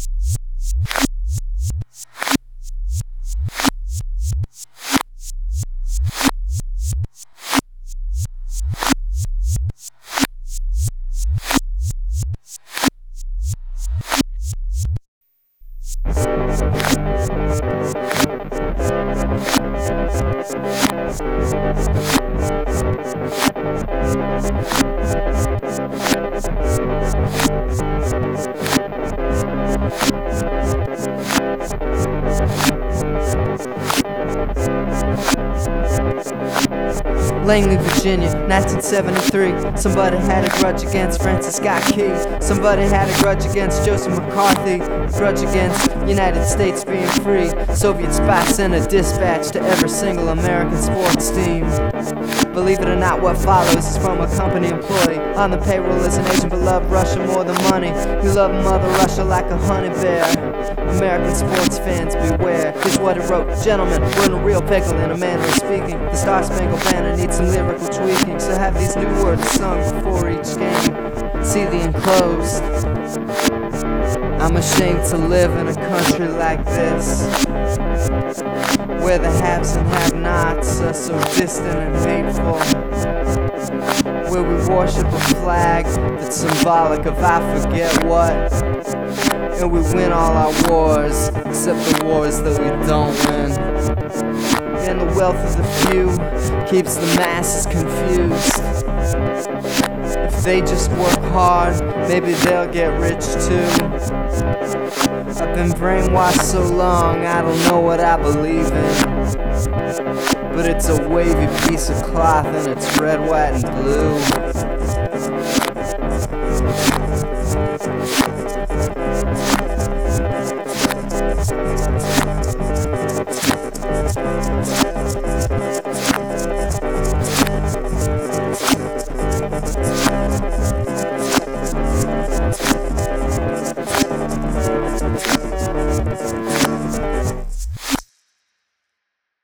Langley, Virginia, 1973. Somebody had a grudge against Francis Scott Key. Somebody had a grudge against Joseph McCarthy. A grudge against United States being free. Soviet spies sent a dispatch to every single American sports team. Believe it or not, what follows is from a company employee. On the payroll is an agent but loved Russia more than money. He loved Mother Russia like a honey bear. American sports fans beware. Here's what he wrote: gentlemen, we're in a real pickle in a manner of speaking. The Star-Spangled Banner needs some lyrical tweaking, so have these new words sung before each game. See the enclosed. I'm ashamed to live in a country like this, where the haves and have-nots are so distant and hateful, where we worship a flag that's symbolic of I forget what, and we win all our wars except the wars that we don't win. And the wealth of the few keeps the masses confused. If they just work hard, maybe they'll get rich too. I've been brainwashed so long, I don't know what I believe in, but it's a wavy piece of cloth and it's red, white, and blue.